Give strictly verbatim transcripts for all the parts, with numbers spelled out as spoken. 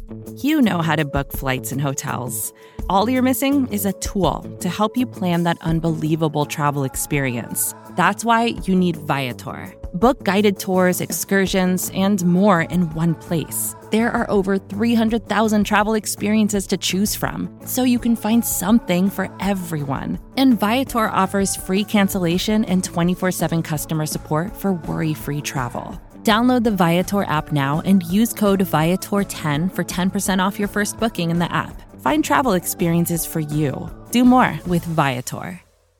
You know how to book flights and hotels. All you're missing is a tool to help you plan that unbelievable travel experience. That's why you need Viator. Book guided tours, excursions, and more in one place. There are over three hundred thousand travel experiences to choose from, so you can find something for everyone. And Viator offers free cancellation and twenty-four seven customer support for worry-free travel. Download the Viator app now and use code Viator ten for ten percent off your first booking in the app. Find travel experiences for you. Do more with Viator.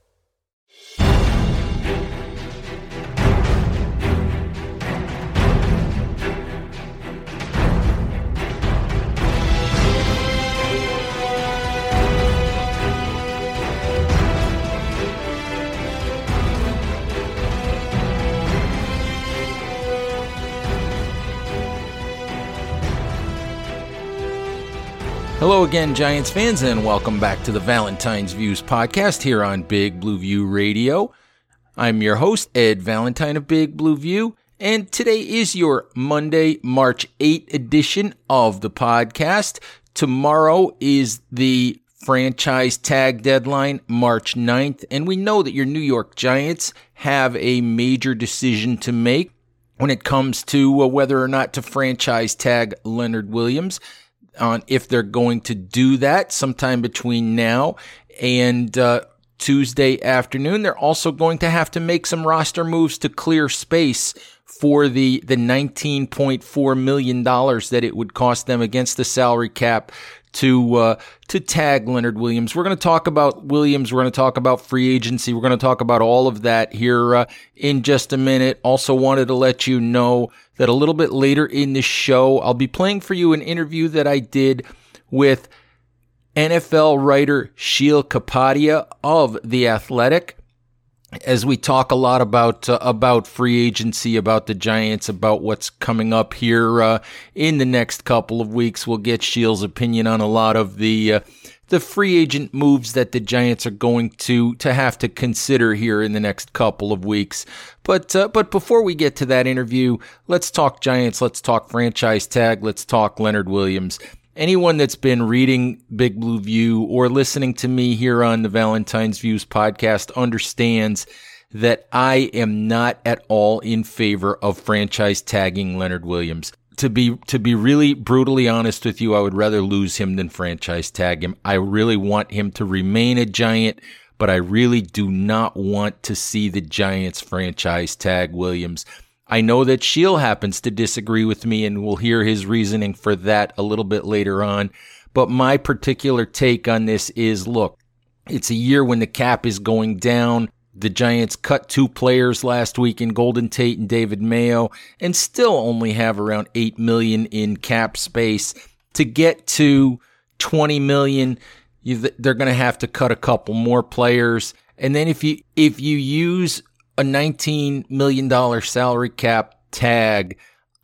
Hello again, Giants fans, and welcome back to the Valentine's Views podcast here on Big Blue View Radio. I'm your host, Ed Valentine of Big Blue View, and today is your Monday, March eighth edition of the podcast. Tomorrow is the franchise tag deadline, March ninth, and we know that your New York Giants have a major decision to make when it comes to uh, whether or not to franchise tag Leonard Williams. On if they're going to do that sometime between now and uh, Tuesday afternoon. They're also going to have to make some roster moves to clear space for the, the nineteen point four million dollars that it would cost them against the salary cap to uh, to tag Leonard Williams. We're going to talk about Williams. We're going to talk about free agency. We're going to talk about all of that here uh, in just a minute. Also wanted to let you know that a little bit later in the show, I'll be playing for you an interview that I did with N F L writer Sheil Kapadia of The Athletic, as we talk a lot about uh, about free agency, about the Giants, about what's coming up here uh, in the next couple of weeks. We'll get Sheil's opinion on a lot of the uh, the free agent moves that the Giants are going to to have to consider here in the next couple of weeks. But uh, but before we get to that interview, let's talk Giants. Let's talk franchise tag. Let's talk Leonard Williams. Anyone that's been reading Big Blue View or listening to me here on the Valentine's Views podcast understands that I am not at all in favor of franchise tagging Leonard Williams. To be to be really brutally honest with you, I would rather lose him than franchise tag him. I really want him to remain a Giant, but I really do not want to see the Giants franchise tag Williams. I know that Sheil happens to disagree with me, and we'll hear his reasoning for that a little bit later on. But my particular take on this is, look, it's a year when the cap is going down. The Giants cut two players last week in Golden Tate and David Mayo, and still only have around eight million dollars in cap space. To get to twenty million dollars, they're going to have to cut a couple more players. And then if you if you use a nineteen million dollars salary cap tag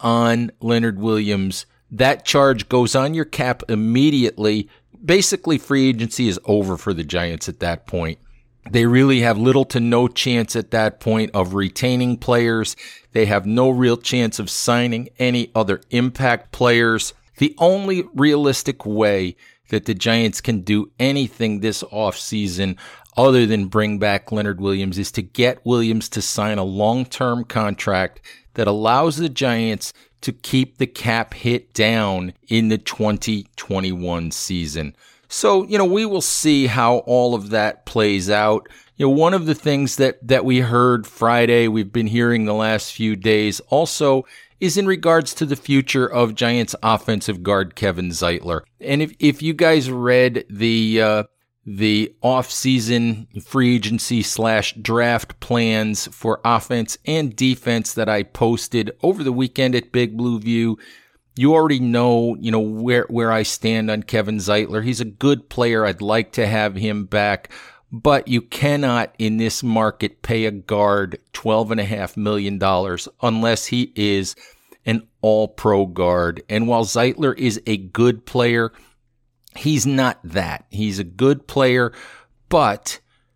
on Leonard Williams, that charge goes on your cap immediately. Basically, free agency is over for the Giants at that point. They really have little to no chance at that point of retaining players. They have no real chance of signing any other impact players. The only realistic way that the Giants can do anything this offseason other than bring back Leonard Williams is to get Williams to sign a long-term contract that allows the Giants to keep the cap hit down in the twenty twenty-one season. So, you know, we will see how all of that plays out. You know, one of the things that, that we heard Friday, we've been hearing the last few days also, is in regards to the future of Giants offensive guard Kevin Zeitler. And if, if you guys read the, uh, the off-season free agency slash draft plans for offense and defense that I posted over the weekend at Big Blue View, you already know, you know, where, where I stand on Kevin Zeitler. He's a good player. I'd like to have him back, but you cannot in this market pay a guard twelve point five million dollars unless he is an all-pro guard. And while Zeitler is a good player, he's not that. He's a good player, but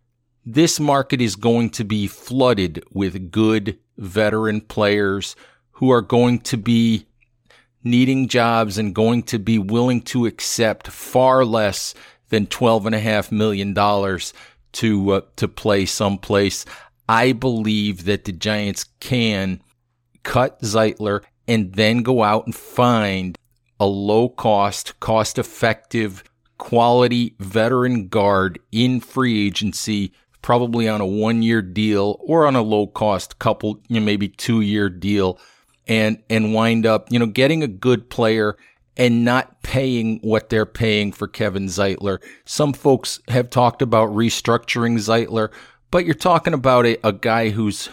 this market is going to be flooded with good veteran players who are going to be needing jobs and going to be willing to accept far less than twelve point five million dollars to uh, to play someplace. I believe that the Giants can cut Zeitler and then go out and find a low-cost, cost-effective, quality veteran guard in free agency, probably on a one-year deal or on a low-cost couple, you know, maybe two-year deal, and and wind up, you know, getting a good player and not paying what they're paying for Kevin Zeitler. Some folks have talked about restructuring Zeitler, but you're talking about a, a guy who's,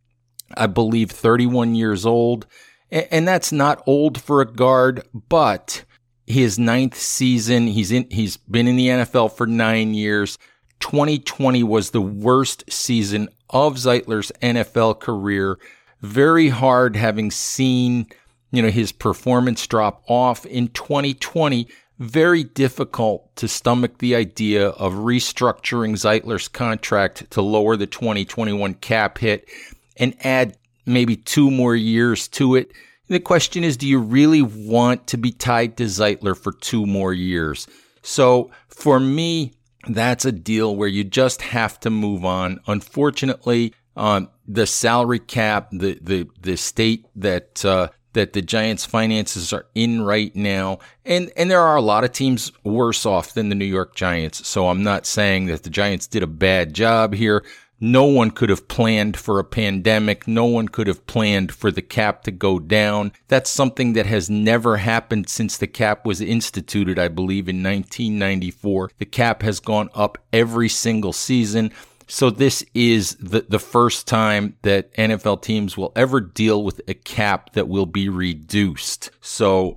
I believe, thirty-one years old, and, and that's not old for a guard, but his ninth season, he's in, he's been in the N F L for nine years. twenty twenty was the worst season of Zeitler's N F L career. Very hard, having seen, you know, his performance drop off in twenty twenty. Very difficult to stomach the idea of restructuring Zeitler's contract to lower the twenty twenty-one cap hit and add maybe two more years to it. The question is, do you really want to be tied to Zeitler for two more years? So for me, that's a deal where you just have to move on. Unfortunately, um, the salary cap, the the the state that uh, that the Giants' finances are in right now, and and there are a lot of teams worse off than the New York Giants. So I'm not saying that the Giants did a bad job here. No one could have planned for a pandemic. No one could have planned for the cap to go down. That's something that has never happened since the cap was instituted, I believe, in nineteen ninety-four. The cap has gone up every single season. So this is the, the first time that N F L teams will ever deal with a cap that will be reduced. So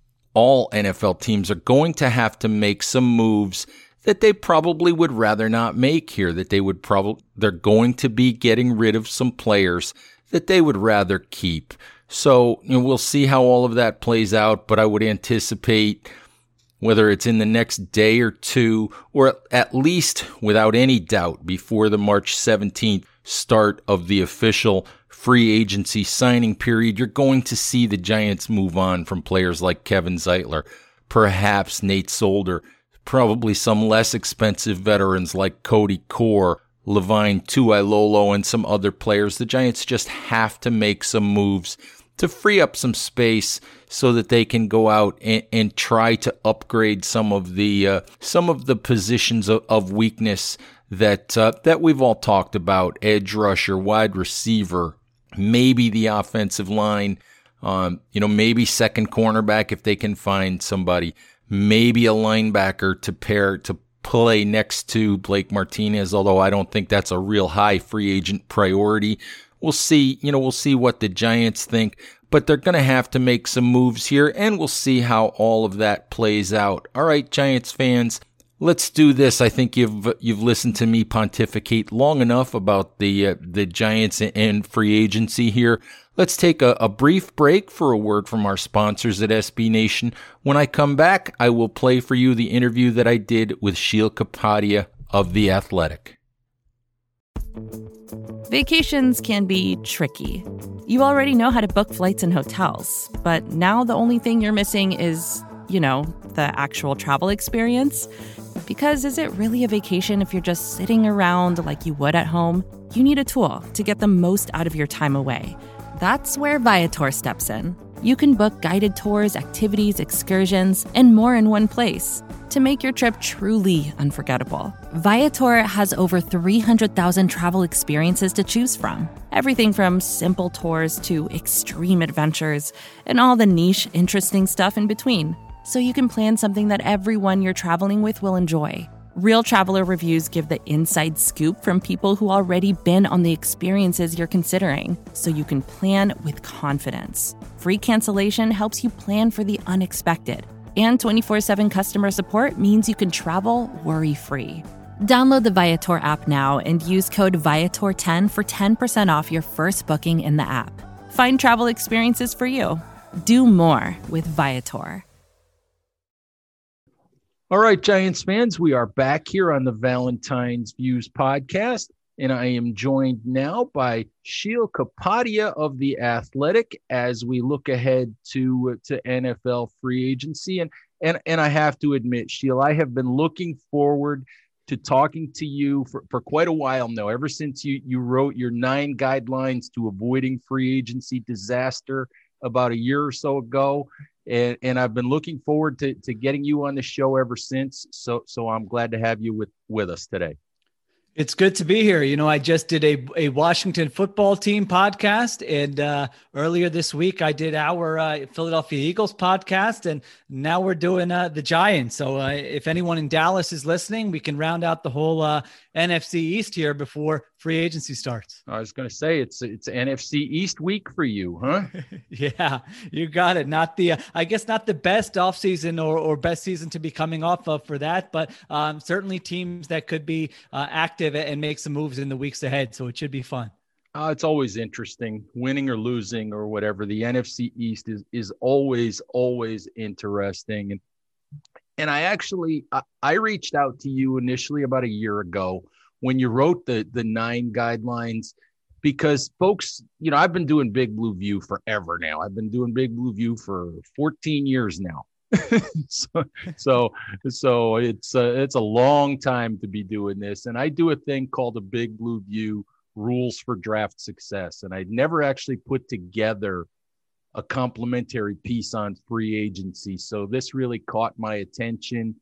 all N F L teams are going to have to make some moves that they probably would rather not make here, that they would probably, they're going to be getting rid of some players that they would rather keep. So, you know, we'll see how all of that plays out, but I would anticipate, whether it's in the next day or two, or at least without any doubt before the March seventeenth start of the official free agency signing period, you're going to see the Giants move on from players like Kevin Zeitler, perhaps Nate Solder, probably some less expensive veterans like Cody Core, Levine Tuilolo, and some other players. The Giants just have to make some moves to free up some space so that they can go out and, and try to upgrade some of the uh, some of the positions of, of weakness that uh, that we've all talked about: edge rusher, wide receiver, maybe the offensive line, um, you know, maybe second cornerback if they can find somebody, maybe a linebacker to pair to play next to Blake Martinez. Although I don't think that's a real high free agent priority. We'll see, you know, we'll see what the Giants think, but they're going to have to make some moves here, and we'll see how all of that plays out. All right, Giants fans, let's do this. I think you've you've listened to me pontificate long enough about the uh, the Giants and free agency here. Let's take a, a brief break for a word from our sponsors at S B Nation. When I come back, I will play for you the interview that I did with Sheil Kapadia of The Athletic. Vacations can be tricky. You already know how to book flights and hotels, but now the only thing you're missing is, you know, the actual travel experience. Because is it really a vacation if you're just sitting around like you would at home? You need a tool to get the most out of your time away. That's where Viator steps in. You can book guided tours, activities, excursions, and more in one place to make your trip truly unforgettable. Viator has over three hundred thousand travel experiences to choose from. Everything from simple tours to extreme adventures and all the niche, interesting stuff in between. So you can plan something that everyone you're traveling with will enjoy. Real traveler reviews give the inside scoop from people who already been on the experiences you're considering, so you can plan with confidence. Free cancellation helps you plan for the unexpected. And twenty-four seven customer support means you can travel worry-free. Download the Viator app now and use code Viator ten for ten percent off your first booking in the app. Find travel experiences for you. Do more with Viator. All right, Giants fans, we are back here on the Valentine's Views podcast. And I am joined now by Sheil Kapadia of The Athletic as we look ahead to, to N F L free agency. And, and, and I have to admit, Sheil, I have been looking forward to talking to you for, for quite a while now, ever since you, you wrote your nine guidelines to avoiding free agency disaster about a year or so ago. And, and I've been looking forward to, to getting you on the show ever since. So, so I'm glad to have you with, with us today. It's good to be here. You know, I just did a, a Washington football team podcast, and uh, earlier this week I did our uh, Philadelphia Eagles podcast, and now we're doing uh, the Giants. So uh, if anyone in Dallas is listening, we can round out the whole uh, N F C East here before free agency starts. I was going to say it's it's N F C East week for you, huh? Yeah, you got it. Not the, uh, I guess not the best offseason or, or best season to be coming off of for that, but um, certainly teams that could be uh, active and make some moves in the weeks ahead. So it should be fun. Uh, it's always interesting, winning or losing or whatever. The N F C East is is always, always interesting. And and I actually, I, I reached out to you initially about a year ago when you wrote the the nine guidelines, because folks, you know, I've been doing Big Blue View forever now. I've been doing Big Blue View for fourteen years now. so, so, so it's a, it's a long time to be doing this. And I do a thing called the Big Blue View Rules for Draft Success. And I'd never actually put together a complimentary piece on free agency. So this really caught my attention.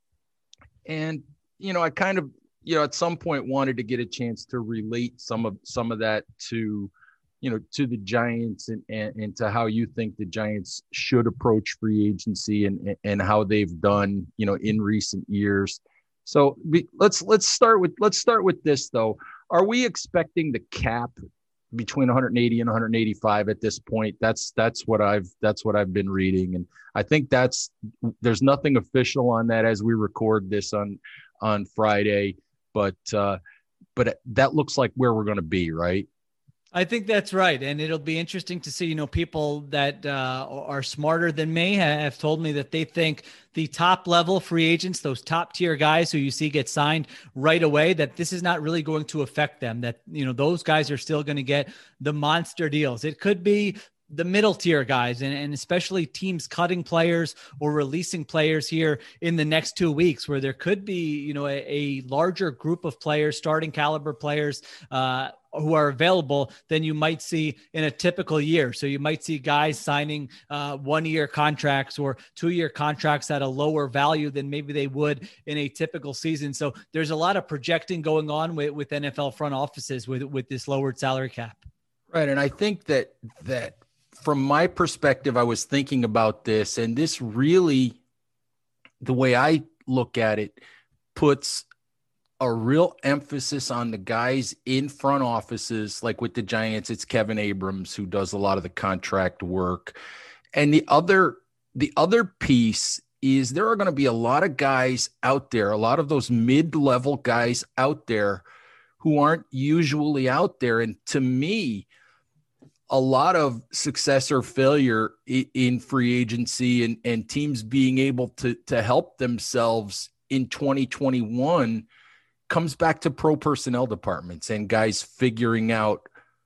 And, you know, I kind of, you know, at some point wanted to get a chance to relate some of, some of that to, you know, to the Giants and, and, and to how you think the Giants should approach free agency and, and how they've done, you know, in recent years. So we, let's, let's start with, let's start with this though. Are we expecting the cap between one hundred eighty and one hundred eighty-five at this point? That's, that's what I've, that's what I've been reading. And I think that's, there's nothing official on that as we record this on, on Friday, but, uh, but that looks like where we're going to be, right? I think that's right. And it'll be interesting to see, you know, people that uh, are smarter than me have told me that they think the top level free agents, those top tier guys who you see get signed right away, that this is not really going to affect them, that, you know, those guys are still going to get the monster deals. It could be the middle tier guys, and, and especially teams cutting players or releasing players here in the next two weeks where there could be, you know, a, a larger group of players, starting caliber players, uh, who are available than you might see in a typical year. So you might see guys signing uh, one-year contracts or two-year contracts at a lower value than maybe they would in a typical season. So there's a lot of projecting going on with, with N F L front offices with, with this lowered salary cap. Right. And I think that, that from my perspective, I was thinking about this, and this really, the way I look at it, puts a real emphasis on the guys in front offices. Like with the Giants, it's Kevin Abrams who does a lot of the contract work. And the other, the other piece is there are going to be a lot of guys out there, a lot of those mid-level guys out there who aren't usually out there. And to me, a lot of success or failure in free agency and, and teams being able to, to help themselves in twenty twenty-one comes back to pro personnel departments and guys figuring out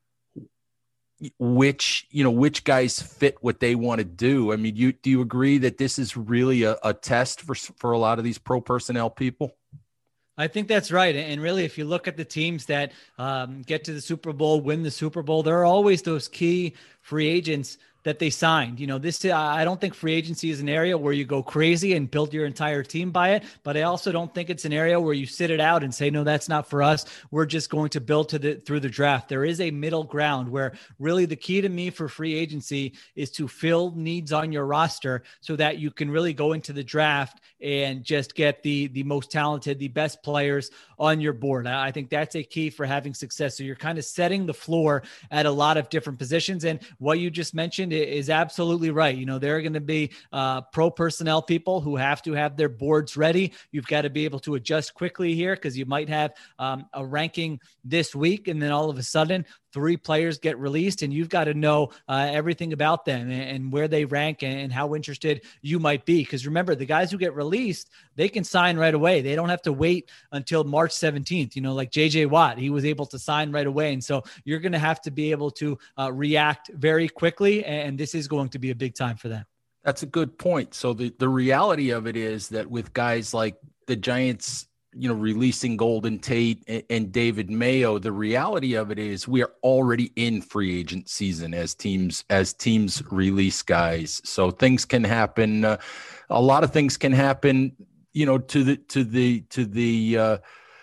which, you know, which guys fit what they want to do. I mean, you, do you agree that this is really a, a test for, for a lot of these pro personnel people? I think that's right. And really, if you look at the teams that um, get to the Super Bowl, win the Super Bowl, there are always those key free agents that they signed. You know, this, I don't think free agency is an area where you go crazy and build your entire team by it, but I also don't think it's an area where you sit it out and say, no, that's not for us. We're just going to build to the, through the draft. There is a middle ground where really the key to me for free agency is to fill needs on your roster so that you can really go into the draft and just get the, the most talented, the best players on your board. I think that's a key for having success. So you're kind of setting the floor at a lot of different positions. And what you just mentioned is absolutely right. You know, there are going to be uh, pro personnel people who have to have their boards ready. You've got to be able to adjust quickly here because you might have um, a ranking this week, and then all of a sudden three players get released, and you've got to know uh, everything about them and, and where they rank and, and how interested you might be. Because remember, the guys who get released, they can sign right away. They don't have to wait until March seventeenth, you know, like J J Watt, he was able to sign right away. And so you're going to have to be able to uh, react very quickly. And this is going to be a big time for them. That's a good point. So the, the reality of it is that with guys like the Giants, you know, releasing Golden Tate and, and David Mayo, the reality of it is we are already in free agent season as teams, as teams release guys. So things can happen. Uh, a lot of things can happen, you know, to the, to the, to the, uh,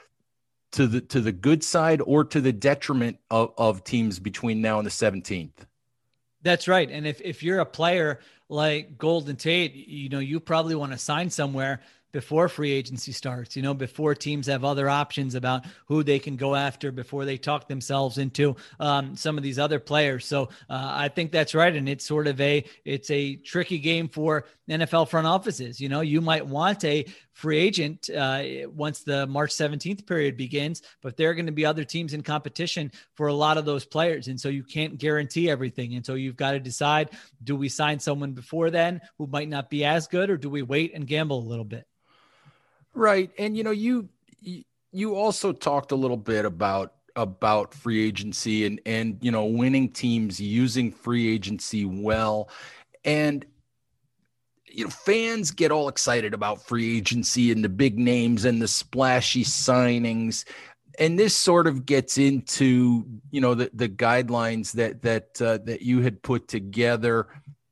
to the, to the good side or to the detriment of, of teams between now and the seventeenth. That's right. And if, if you're a player like Golden Tate, you know, you probably want to sign somewhere before free agency starts, you know, before teams have other options about who they can go after, before they talk themselves into um, some of these other players. So uh, I think that's right. And it's sort of a, it's a tricky game for N F L front offices. You know, you might want a free agent uh, once the March seventeenth period begins, but there are going to be other teams in competition for a lot of those players. And so you can't guarantee everything. And so you've got to decide, do we sign someone before then who might not be as good, or do we wait and gamble a little bit? Right. And, you know, you, you also talked a little bit about, about free agency and, and, you know, winning teams using free agency well. And, you know, fans get all excited about free agency and the big names and the splashy signings. And this sort of gets into, you know, the, the guidelines that, that, uh, that you had put together,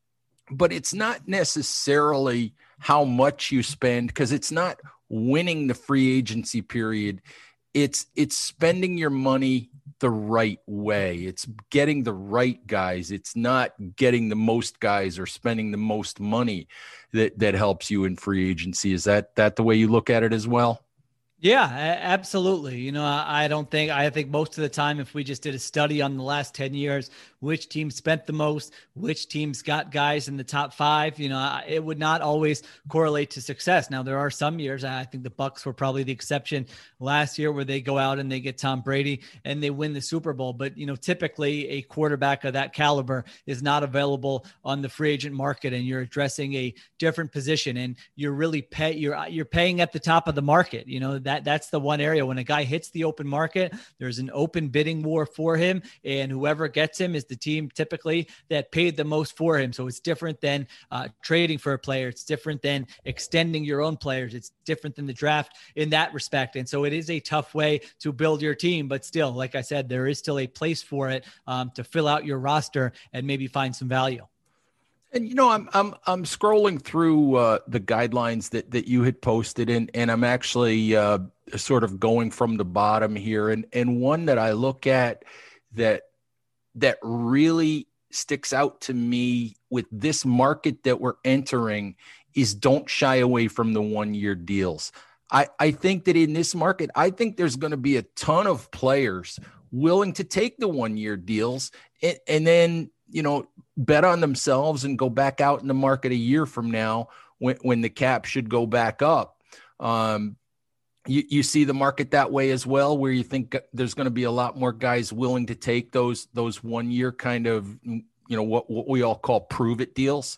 but it's not necessarily how much you spend, because it's not winning the free agency period. It's, it's spending your money the right way. It's getting the right guys. It's not getting the most guys or spending the most money that, that helps you in free agency. Is that, that the way you look at it as well? Yeah, absolutely. You know, I don't think, I think most of the time, if we just did a study on the last ten years, which team spent the most, which teams got guys in the top five, you know, it would not always correlate to success. Now, there are some years, I think the Bucs were probably the exception last year, where they go out and they get Tom Brady and they win the Super Bowl. But, you know, typically a quarterback of that caliber is not available on the free agent market, and you're addressing a different position, and you're really pay, you're, you're paying at the top of the market. You know, that that's the one area when a guy hits the open market, there's an open bidding war for him, and whoever gets him is the team typically that paid the most for him. So it's different than uh, trading for a player. It's different than extending your own players. It's different than the draft in that respect. And so it is a tough way to build your team, but still, like I said, there is still a place for it um, to fill out your roster and maybe find some value. And, you know, I'm, I'm, I'm scrolling through uh, the guidelines that, that you had posted, and, and I'm actually uh, sort of going from the bottom here. And, and one that I look at that, that really sticks out to me with this market that we're entering is don't shy away from the one-year deals. I, I think that in this market, I think there's going to be a ton of players willing to take the one-year deals and, and then, you know, bet on themselves and go back out in the market a year from now when, when the cap should go back up. Um, you, you see the market that way as well, where you think there's going to be a lot more guys willing to take those, those one year kind of, you know, what, what we all call prove it deals.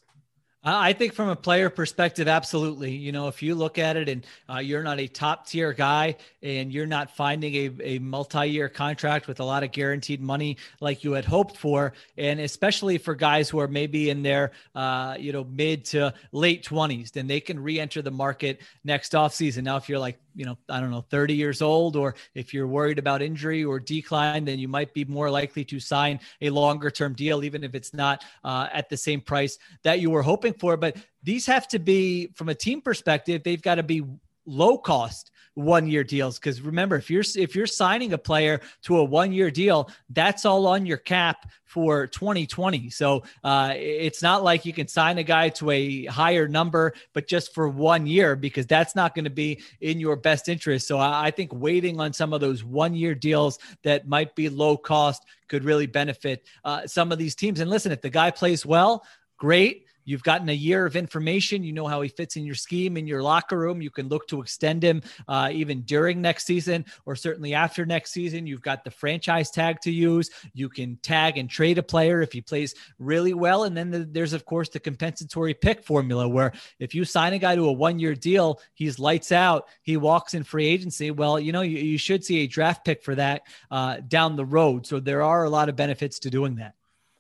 I think from a player perspective, absolutely. You know, if you look at it and uh, you're not a top tier guy and you're not finding a, a multi-year contract with a lot of guaranteed money like you had hoped for, and especially for guys who are maybe in their, uh, you know, mid to late twenties, then they can re-enter the market next offseason. Now, if you're like, you know, I don't know, thirty years old, or if you're worried about injury or decline, then you might be more likely to sign a longer term deal, even if it's not uh, at the same price that you were hoping for. But these have to be, from a team perspective, they've got to be low cost one-year deals. Because remember, if you're if you're signing a player to a one-year deal, that's all on your cap for twenty twenty. So uh, it's not like you can sign a guy to a higher number, but just for one year, because that's not going to be in your best interest. So I, I think waiting on some of those one-year deals that might be low cost could really benefit uh, some of these teams. And listen, if the guy plays well, great. you've gotten a year of information. You know how he fits in your scheme, in your locker room. You can look to extend him uh, even during next season, or certainly after next season. You've got the franchise tag to use. You can tag and trade a player if he plays really well. And then the, there's, of course, the compensatory pick formula, where if you sign a guy to a one-year deal, he's lights out, he walks in free agency. Well, you know, you, you should see a draft pick for that uh, down the road. So there are a lot of benefits to doing that.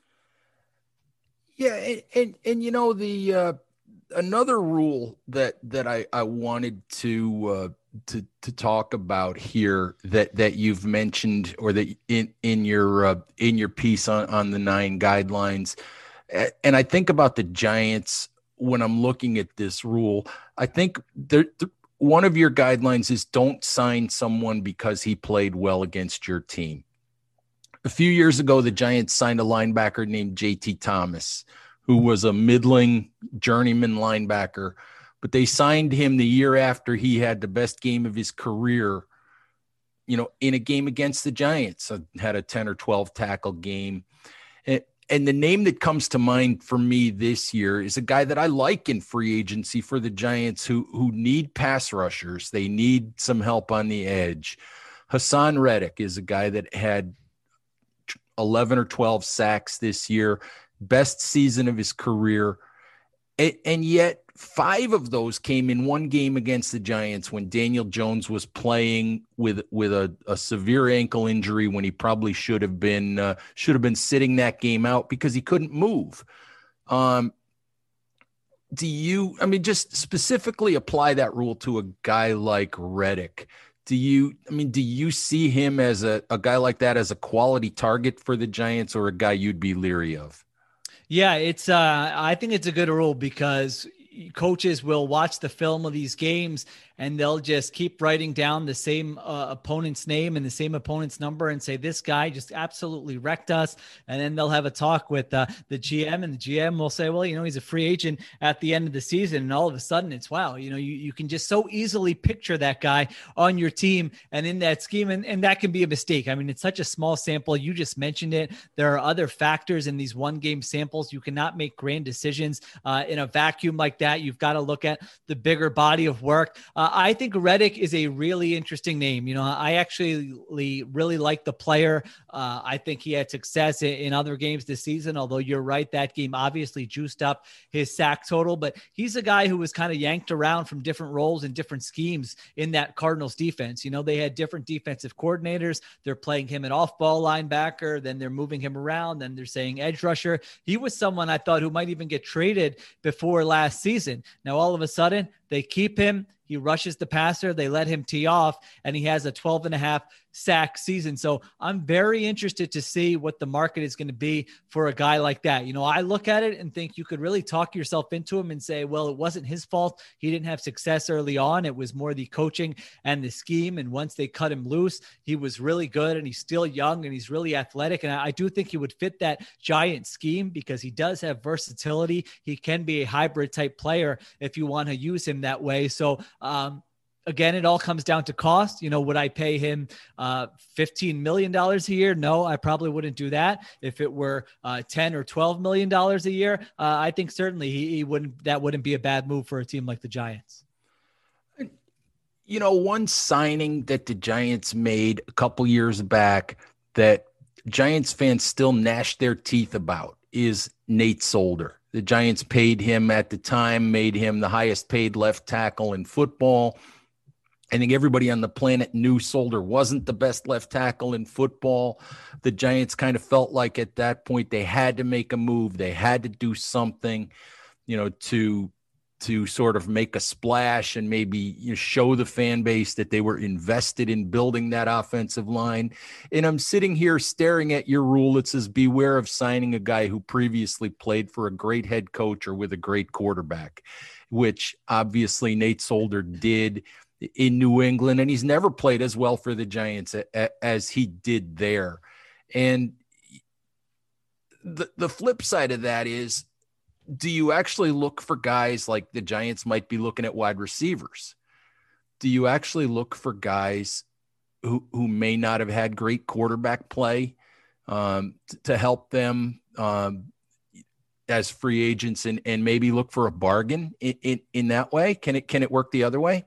Yeah. And, and, and you know, the, uh, another rule that, that I, I wanted to, uh, to, to talk about here that, that you've mentioned, or that in, in your, uh, in your piece on, on the nine guidelines. And I think about the Giants when I'm looking at this rule. I think there, one of your guidelines is don't sign someone because he played well against your team. A few years ago, the Giants signed a linebacker named J T Thomas, who was a middling journeyman linebacker, but they signed him the year after he had the best game of his career, you know, in a game against the Giants. So had a ten or twelve tackle game. And, and the name that comes to mind for me this year is a guy that I like in free agency for the Giants, who, who need pass rushers. They need some help on the edge. Haason Reddick is a guy that had eleven or twelve sacks this year, best season of his career. And, and yet five of those came in one game against the Giants when Daniel Jones was playing with, with a, a severe ankle injury, when he probably should have been, uh, should have been sitting that game out because he couldn't move. Um, do you, I mean, just specifically apply that rule to a guy like Reddick? Do you, I mean, do you see him as a, a guy like that as a quality target for the Giants, or a guy you'd be leery of? Yeah, it's, uh, I think it's a good rule, because coaches will watch the film of these games and they'll just keep writing down the same uh, opponent's name and the same opponent's number and say, this guy just absolutely wrecked us. And then they'll have a talk with uh, the G M, and the G M will say, well, you know, he's a free agent at the end of the season. And all of a sudden it's, wow, you know, you, you can just so easily picture that guy on your team and in that scheme. And, and that can be a mistake. I mean, it's such a small sample. You just mentioned it. There are other factors in these one game samples. You cannot make grand decisions uh, in a vacuum like that. You've got to look at the bigger body of work. Uh, I think Reddick is a really interesting name. You know, I actually really like the player. Uh, I think he had success in, in other games this season, although you're right, that game obviously juiced up his sack total, but he's a guy who was kind of yanked around from different roles and different schemes in that Cardinals defense. You know, they had different defensive coordinators. They're playing him at off-ball linebacker, then they're moving him around, then they're saying edge rusher. He was someone I thought who might even get traded before last season. Now, all of a sudden, they keep him. He rushes the passer. They let him tee off, and he has a twelve and a half sack season. So I'm very interested to see what the market is going to be for a guy like that. You know, I look at it and think you could really talk yourself into him and say, well, it wasn't his fault. He didn't have success early on. It was more the coaching and the scheme. And once they cut him loose, he was really good, and he's still young and he's really athletic. And I do think he would fit that Giant scheme because he does have versatility. He can be a hybrid type player if you want to use him that way. So, um, Again, it all comes down to cost. You know, would I pay him uh, fifteen million dollars a year? No, I probably wouldn't do that. If it were uh, ten or twelve million dollars a year, uh, I think certainly he, he wouldn't, that wouldn't be a bad move for a team like the Giants. You know, one signing that the Giants made a couple years back that Giants fans still gnash their teeth about is Nate Solder. The Giants paid him at the time, made him the highest paid left tackle in football. I think everybody on the planet knew Solder wasn't the best left tackle in football. The Giants kind of felt like at that point they had to make a move. They had to do something, you know, to to sort of make a splash and maybe, you know, show the fan base that they were invested in building that offensive line. And I'm sitting here staring at your rule that says beware of signing a guy who previously played for a great head coach or with a great quarterback, which obviously Nate Solder did in New England, and he's never played as well for the Giants a, a, as he did there. And the the flip side of that is, do you actually look for guys like the Giants might be looking at wide receivers? Do you actually look for guys who, who may not have had great quarterback play um, t- to help them, um, as free agents and, and maybe look for a bargain in, in, in that way? Can it, can it work the other way?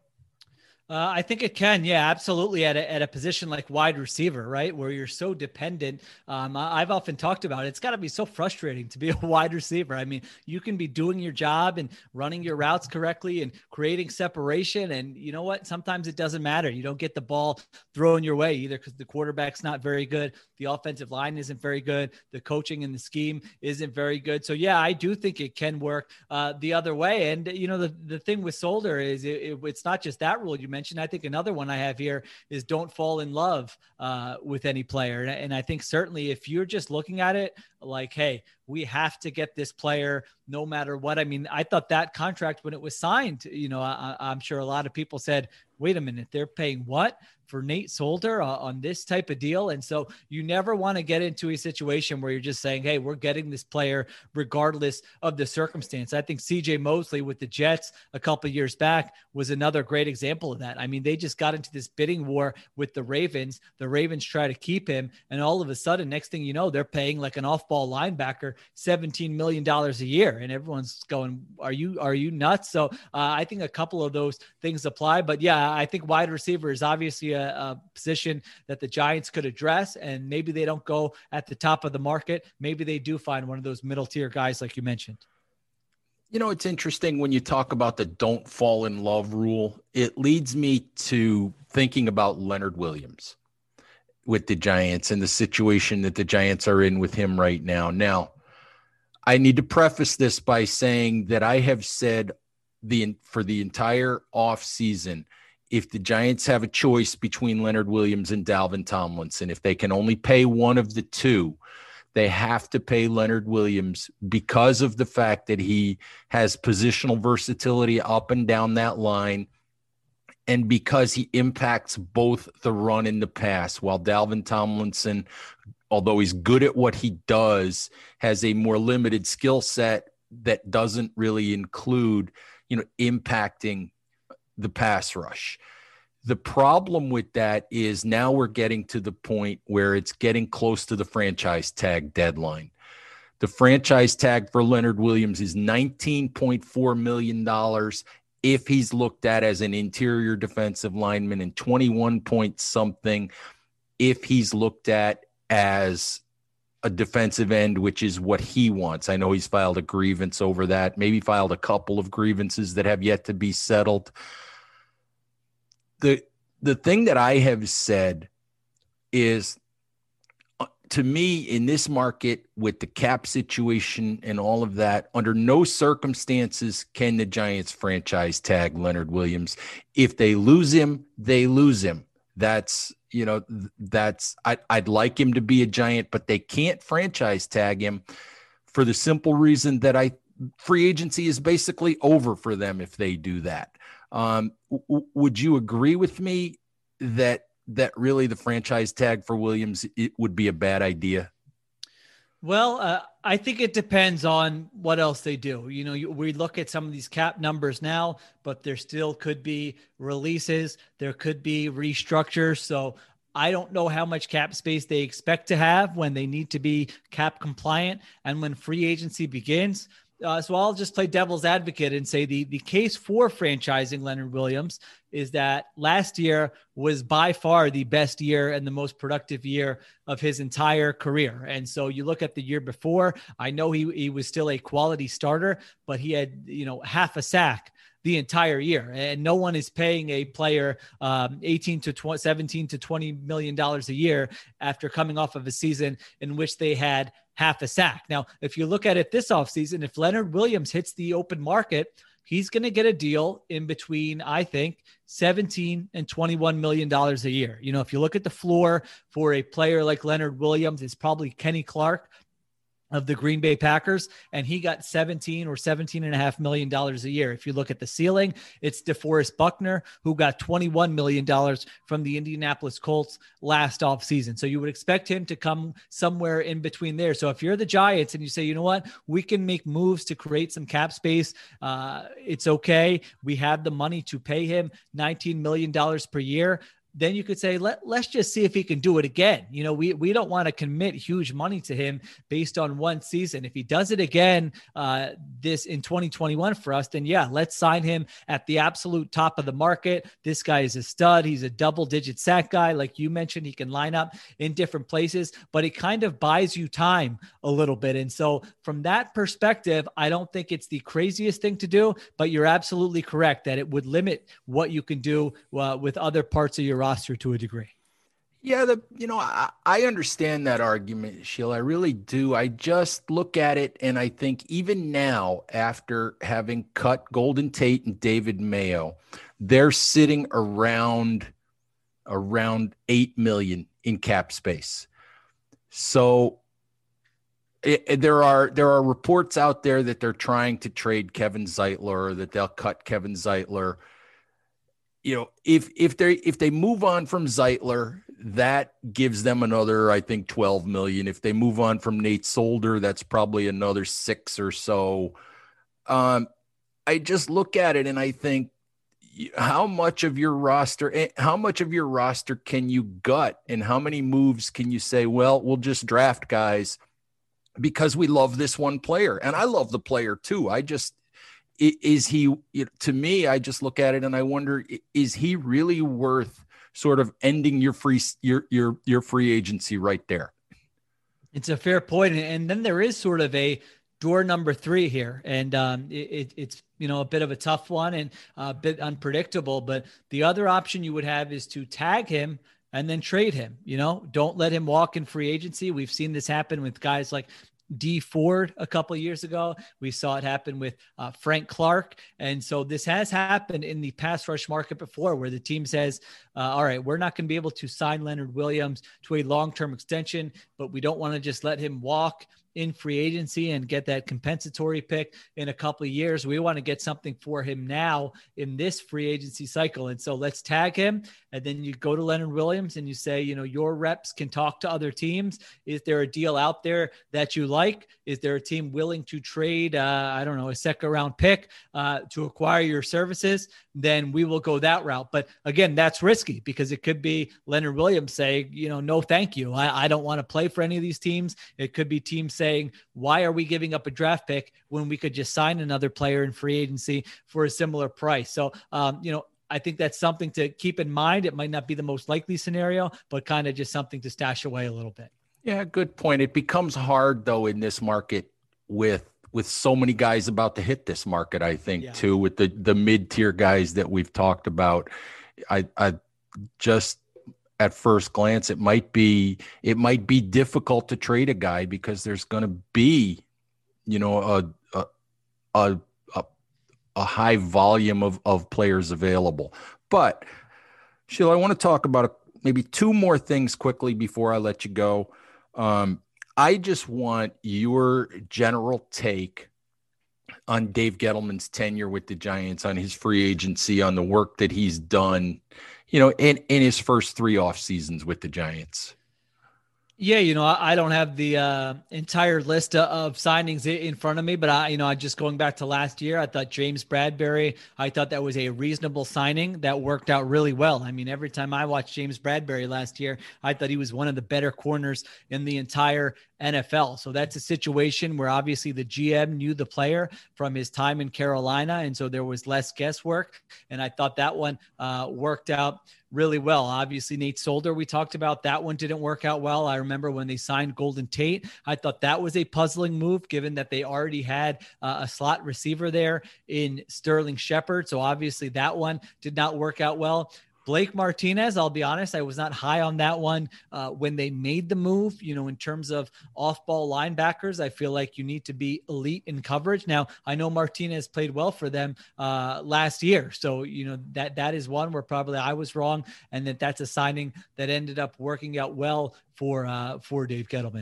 Uh, I think it can. Yeah, absolutely. At a, at a position like wide receiver, right? Where you're so dependent. Um, I, I've often talked about it. It's got to be so frustrating to be a wide receiver. I mean, you can be doing your job and running your routes correctly and creating separation. And you know what? Sometimes it doesn't matter. You don't get the ball thrown your way either because the quarterback's not very good. The offensive line isn't very good. The coaching and the scheme isn't very good. So yeah, I do think it can work uh, the other way. And you know, the, the thing with Solder is it, it, it's not just that rule you mentioned. I think another one I have here is don't fall in love uh, with any player. And, and I think certainly if you're just looking at it like, hey, we have to get this player no matter what. I mean, I thought that contract when it was signed, you know, I, I'm sure a lot of people said, wait a minute, they're paying what for Nate Solder uh, on this type of deal? And so you never want to get into a situation where you're just saying, hey, we're getting this player regardless of the circumstance. I think C J Mosley with the Jets a couple of years back was another great example of that. I mean, they just got into this bidding war with the Ravens. The Ravens try to keep him. And all of a sudden, next thing you know, they're paying like an off-ball linebacker seventeen million dollars a year. And everyone's going, are you, are you nuts? So uh, I think a couple of those things apply. But yeah, I think wide receiver is obviously a, a position that the Giants could address, and maybe they don't go at the top of the market. Maybe they do find one of those middle tier guys like you mentioned. You know, it's interesting when you talk about the don't fall in love rule. It leads me to thinking about Leonard Williams with the Giants and the situation that the Giants are in with him right now. Now, I need to preface this by saying that I have said the for the entire offseason, if the Giants have a choice between Leonard Williams and Dalvin Tomlinson, if they can only pay one of the two, they have to pay Leonard Williams because of the fact that he has positional versatility up and down that line, and because he impacts both the run and the pass, while Dalvin Tomlinson, although he's good at what he does, has a more limited skill set that doesn't really include, you know, impacting the pass rush. The problem with that is now we're getting to the point where it's getting close to the franchise tag deadline. The franchise tag for Leonard Williams is nineteen point four million dollars if he's looked at as an interior defensive lineman, and twenty-one point something if he's looked at as a defensive end, which is what he wants. I know he's filed a grievance over that, maybe filed a couple of grievances that have yet to be settled. The the thing that I have said is, uh, to me, in this market with the cap situation and all of that, under no circumstances can the Giants franchise tag Leonard Williams. If they lose him, they lose him. That's, you know, that's, I, I'd like him to be a Giant, but they can't franchise tag him for the simple reason that I free agency is basically over for them if they do that. Um, w- would you agree with me that that really the franchise tag for Williams, it would be a bad idea? Well, uh, I think it depends on what else they do. You know, you, we look at some of these cap numbers now, but there still could be releases. There could be restructures. So I don't know how much cap space they expect to have when they need to be cap compliant and when free agency begins. Uh, so I'll just play devil's advocate and say the, the case for franchising Leonard Williams is that last year was by far the best year and the most productive year of his entire career. And so you look at the year before, I know he, he was still a quality starter, but he had, you know, half a sack the entire year, and no one is paying a player um, eighteen to twenty, seventeen to twenty million dollars a year after coming off of a season in which they had half a sack. Now, if you look at it this offseason, if Leonard Williams hits the open market, he's going to get a deal in between, I think, seventeen and twenty-one million dollars a year. You know, if you look at the floor for a player like Leonard Williams, it's probably Kenny Clark of the Green Bay Packers, and he got seventeen or seventeen and a half million dollars a year. If you look at the ceiling, it's DeForest Buckner, who got twenty-one million dollars from the Indianapolis Colts last offseason. So you would expect him to come somewhere in between there. So if you're the Giants and you say, you know what, we can make moves to create some cap space, uh, it's okay. We have the money to pay him nineteen million dollars per year. then you could say, let, let's just see if he can do it again. You know, we, we don't want to commit huge money to him based on one season. If he does it again, uh, this in twenty twenty-one for us, then yeah, let's sign him at the absolute top of the market. This guy is a stud. He's a double digit sack guy. Like you mentioned, he can line up in different places, but it kind of buys you time a little bit. And so from that perspective, I don't think it's the craziest thing to do, but you're absolutely correct that it would limit what you can do uh, with other parts of your roster to a degree. Yeah, the you know, I, I understand that argument, Sheila. I really do. I just look at it and I think even now, after having cut Golden Tate and David Mayo, they're sitting around around eight million in cap space. So it, it, there are there are reports out there that they're trying to trade Kevin Zeitler, or that they'll cut Kevin Zeitler. You know, if if they if they move on from Zeitler, that gives them another, I think, twelve million. If they move on from Nate Solder, that's probably another six or so. Um, I just look at it and I think, how much of your roster, how much of your roster can you gut, and how many moves can you say, well, we'll just draft guys because we love this one player, and I love the player too. I just. Is he, to me, I just look at it and I wonder, is he really worth sort of ending your free, your, your, your free agency right there? It's a fair point. And then there is sort of a door number three here. And um, it, it's, you know, a bit of a tough one and a bit unpredictable, but the other option you would have is to tag him and then trade him. You know, don't let him walk in free agency. We've seen this happen with guys like D Ford a couple of years ago. We saw it happen with uh, Frank Clark. And so this has happened in the pass rush market before, where the team says, uh, all right, we're not going to be able to sign Leonard Williams to a long-term extension, but we don't want to just let him walk in free agency and get that compensatory pick in a couple of years. We want to get something for him now in this free agency cycle. And so let's tag him. And then you go to Leonard Williams and you say, you know, your reps can talk to other teams. Is there a deal out there that you like? Is there a team willing to trade, uh, I don't know, a second round pick uh, to acquire your services? Then we will go that route. But again, that's risky because it could be Leonard Williams saying, you know, no, thank you. I, I don't want to play for any of these teams. It could be teams saying, why are we giving up a draft pick when we could just sign another player in free agency for a similar price? So, um, you know, I think that's something to keep in mind. It might not be the most likely scenario, but kind of just something to stash away a little bit. Yeah, good point. It becomes hard though in this market with with so many guys about to hit this market, I think, yeah. too, with the the mid-tier guys that we've talked about. I I just at first glance, it might be it might be difficult to trade a guy because there's going to be, you know, a a a, a, a high volume of, of players available. But Sheila, I want to talk about a, maybe two more things quickly before I let you go. Um, I just want your general take on Dave Gettleman's tenure with the Giants, on his free agency, on the work that he's done, you know, in, in his first three off seasons with the Giants. Yeah, you know, I don't have the uh, entire list of signings in front of me, but I, you know, I just going back to last year, I thought James Bradberry, I thought that was a reasonable signing that worked out really well. I mean, every time I watched James Bradberry last year, I thought he was one of the better corners in the entire N F L. So that's a situation where obviously the G M knew the player from his time in Carolina, and so there was less guesswork. And I thought that one uh, worked out really well. Obviously, Nate Solder, we talked about, that one didn't work out well. I remember when they signed Golden Tate, I thought that was a puzzling move given that they already had uh, a slot receiver there in Sterling Shepard. So obviously that one did not work out well. Blake Martinez, I'll be honest, I was not high on that one uh, when they made the move. You know, in terms of off-ball linebackers, I feel like you need to be elite in coverage. Now, I know Martinez played well for them uh, last year. So, you know, that that is one where probably I was wrong, and that that's a signing that ended up working out well for uh, for Dave Gettleman.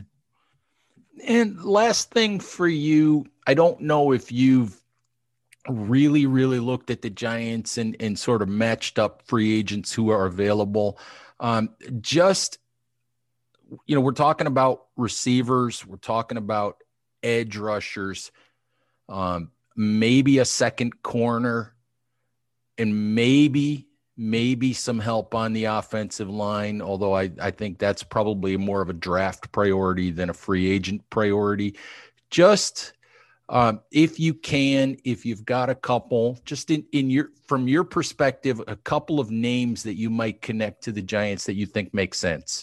And last thing for you, I don't know if you've really, really looked at the Giants and, and sort of matched up free agents who are available. Um, just, you know, we're talking about receivers, we're talking about edge rushers, um, maybe a second corner, and maybe, maybe some help on the offensive line, although I, I think that's probably more of a draft priority than a free agent priority. Just um, if you can, if you've got a couple, just in, in your from your perspective, a couple of names that you might connect to the Giants that you think make sense.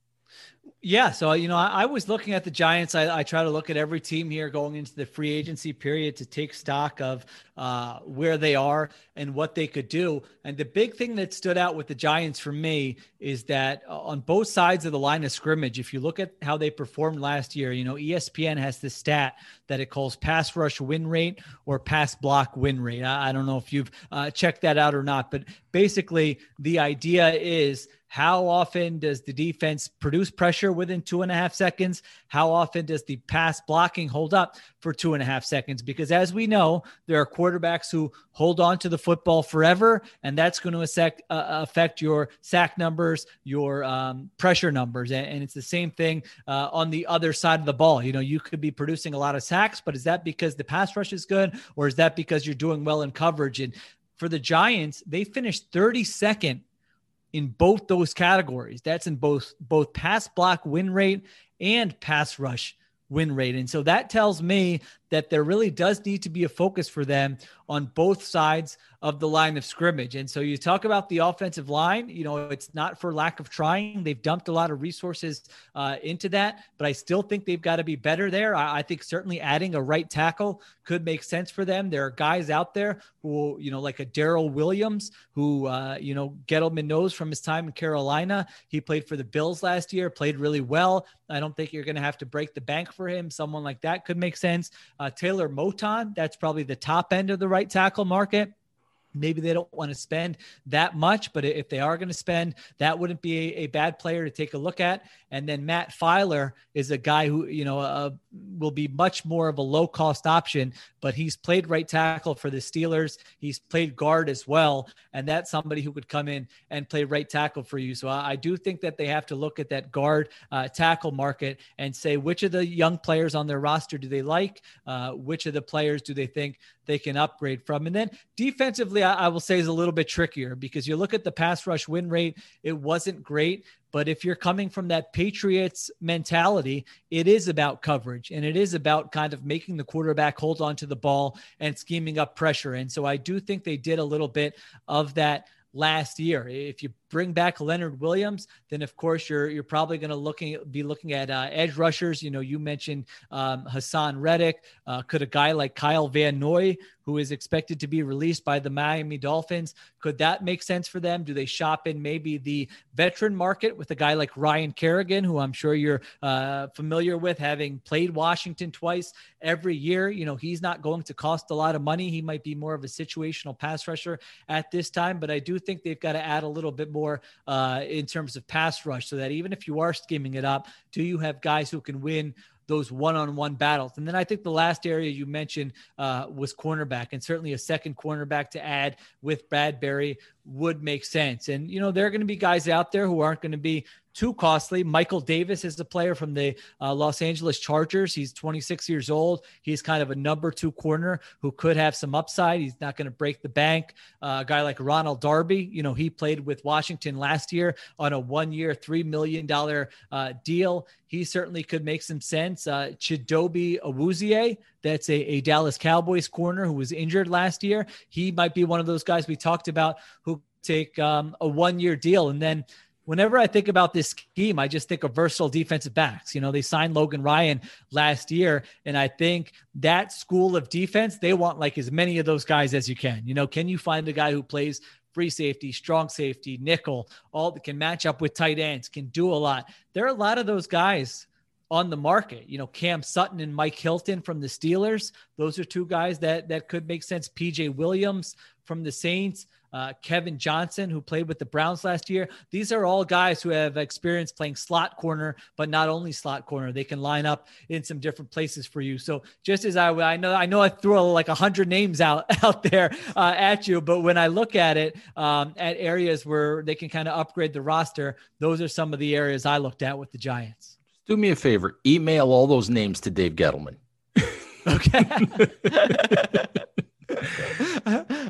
Yeah. So, you know, I, I was looking at the Giants. I, I try to look at every team here going into the free agency period to take stock of uh, where they are and what they could do. And the big thing that stood out with the Giants for me is that on both sides of the line of scrimmage, if you look at how they performed last year, you know, E S P N has this stat that it calls pass rush win rate or pass block win rate. I, I don't know if you've uh, checked that out or not, but basically the idea is, how often does the defense produce pressure within two and a half seconds? How often does the pass blocking hold up for two and a half seconds? Because as we know, there are quarterbacks who hold on to the football forever, and that's going to affect, uh, affect your sack numbers, your um, pressure numbers. And, and it's the same thing uh, on the other side of the ball. You know, you could be producing a lot of sacks, but is that because the pass rush is good, or is that because you're doing well in coverage? And for the Giants, they finished thirty-second in both those categories. That's in both, both pass block win rate and pass rush win rate. And so that tells me that there really does need to be a focus for them on both sides of the line of scrimmage. And so you talk about the offensive line, you know, it's not for lack of trying. They've dumped a lot of resources uh, into that, but I still think they've got to be better there. I, I think certainly adding a right tackle could make sense for them. There are guys out there who, you know, like a Darrell Williams, who, uh, you know, Gettleman knows from his time in Carolina. He played for the Bills last year, played really well. I don't think you're going to have to break the bank for him. Someone like that could make sense. Uh, Taylor Moton, that's probably the top end of the right tackle market. Maybe they don't want to spend that much, but if they are going to spend, that wouldn't be a, a bad player to take a look at. And then Matt Filer is a guy who, you know, uh, will be much more of a low cost option, but he's played right tackle for the Steelers. He's played guard as well. And that's somebody who could come in and play right tackle for you. So I, I do think that they have to look at that guard uh, tackle market and say, which of the young players on their roster do they like? Uh, which of the players do they think they can upgrade from? And then defensively, I, I will say is a little bit trickier, because you look at the pass rush win rate, it wasn't great. But if you're coming from that Patriots mentality, it is about coverage, and it is about kind of making the quarterback hold on to the ball and scheming up pressure. And so I do think they did a little bit of that last year. If you bring back Leonard Williams, then of course you're you're probably going to looking be looking at uh, edge rushers. You know, you mentioned um, Hassan Reddick. Uh, could a guy like Kyle Van Noy, who is expected to be released by the Miami Dolphins, could that make sense for them? Do they shop in maybe the veteran market with a guy like Ryan Kerrigan, who I'm sure you're uh, familiar with, having played Washington twice every year? You know, he's not going to cost a lot of money. He might be more of a situational pass rusher at this time, but I do think they've got to add a little bit more uh, in terms of pass rush, so that even if you are scheming it up, do you have guys who can win those one-on-one battles? And then I think the last area you mentioned uh, was cornerback, and certainly a second cornerback to add with Bradbury would make sense. And, you know, there are going to be guys out there who aren't going to be too costly. Michael Davis is the player from the uh, Los Angeles Chargers. He's twenty-six years old. He's kind of a number two corner who could have some upside. He's not going to break the bank. Uh, a guy like Ronald Darby, you know, he played with Washington last year on a one-year, three million dollars uh, deal. He certainly could make some sense. Uh, Chidobe Awuzie, that's a, a Dallas Cowboys corner who was injured last year. He might be one of those guys we talked about who take um, a one-year deal. And then whenever I think about this scheme, I just think of versatile defensive backs. You know, they signed Logan Ryan last year, and I think that school of defense, they want like as many of those guys as you can. You know, can you find a guy who plays free safety, strong safety, nickel, all that can match up with tight ends, can do a lot? There are a lot of those guys on the market. You know, Cam Sutton and Mike Hilton from the Steelers. Those are two guys that that could make sense. P J Williams from the Saints. Uh, Kevin Johnson, who played with the Browns last year. These are all guys who have experience playing slot corner, but not only slot corner. They can line up in some different places for you. So just as I, I know, I know I threw like a hundred names out, out there uh, at you, but when I look at it, um, at areas where they can kind of upgrade the roster, those are some of the areas I looked at with the Giants. Do me a favor, email all those names to Dave Gettleman. Okay.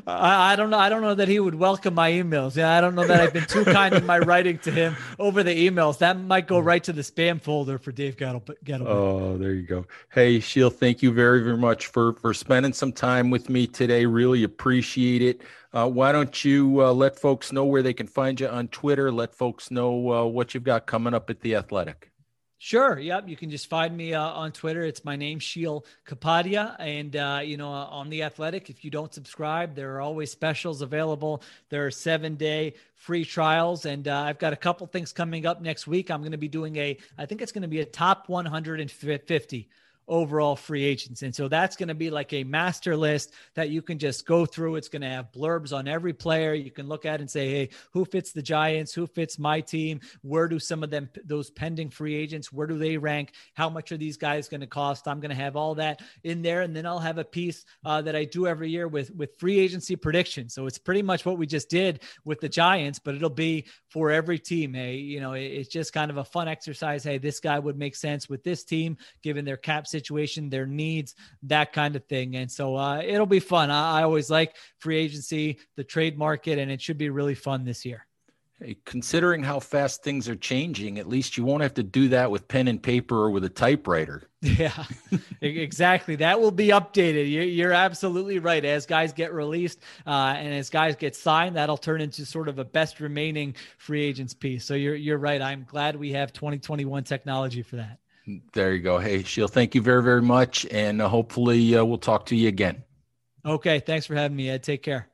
I, I don't know. I don't know that he would welcome my emails. Yeah, I don't know that I've been too kind in my writing to him over the emails. That might go right to the spam folder for Dave Gettleman. Oh, there you go. Hey, Sheil, thank you very, very much for, for spending some time with me today. Really appreciate it. Uh, why don't you uh, let folks know where they can find you on Twitter? Let folks know uh, what you've got coming up at The Athletic. Sure. Yep. You can just find me uh, on Twitter. It's my name, Sheil Kapadia. And, uh, you know, uh, on The Athletic, if you don't subscribe, there are always specials available. There are seven day free trials. And uh, I've got a couple things coming up next week. I'm going to be doing a, I think it's going to be a top one hundred fifty overall free agents. And so that's going to be like a master list that you can just go through. It's going to have blurbs on every player. You can look at and say, hey, who fits the Giants? Who fits my team? Where do some of them, those pending free agents, where do they rank? How much are these guys going to cost? I'm going to have all that in there. And then I'll have a piece uh, that I do every year with, with free agency predictions. So it's pretty much what we just did with the Giants, but it'll be for every team. Hey, you know, it, it's just kind of a fun exercise. Hey, this guy would make sense with this team, given their cap situation, their needs, that kind of thing. And so uh, it'll be fun. I, I always like free agency, the trade market, and it should be really fun this year. Hey, considering how fast things are changing, at least you won't have to do that with pen and paper or with a typewriter. Yeah, exactly. That will be updated. You're, you're absolutely right. As guys get released uh, and as guys get signed, that'll turn into sort of a best remaining free agents piece. So you're, you're right. I'm glad we have twenty twenty-one technology for that. There you go. Hey, Sheil, thank you very, very much. And uh, hopefully uh, we'll talk to you again. Okay. Thanks for having me, Ed. Take care.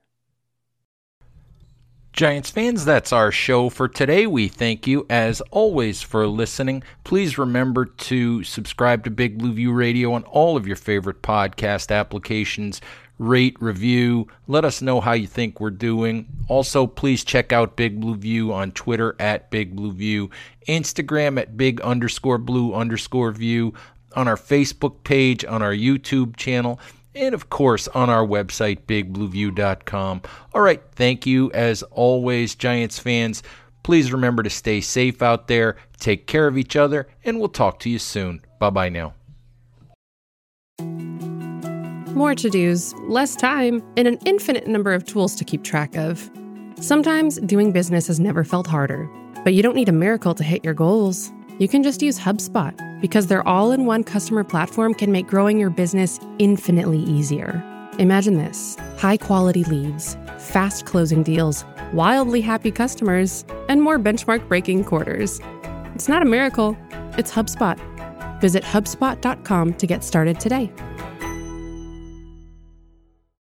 Giants fans, that's our show for today. We thank you, as always, for listening. Please remember to subscribe to Big Blue View Radio on all of your favorite podcast applications. Rate, review, let us know how you think we're doing. Also, please check out Big Blue View on Twitter at Big Blue View, Instagram at Big underscore Blue underscore View, on our Facebook page, on our YouTube channel, and of course on our website, big blue view dot com. All right, thank you as always, Giants fans. Please remember to stay safe out there, take care of each other, and we'll talk to you soon. Bye-bye now. More to-dos, less time, and an infinite number of tools to keep track of. Sometimes doing business has never felt harder, but you don't need a miracle to hit your goals. You can just use HubSpot, because their all-in-one customer platform can make growing your business infinitely easier. Imagine this: high-quality leads, fast closing deals, wildly happy customers, and more benchmark-breaking quarters. It's not a miracle, it's HubSpot. Visit HubSpot dot com to get started today.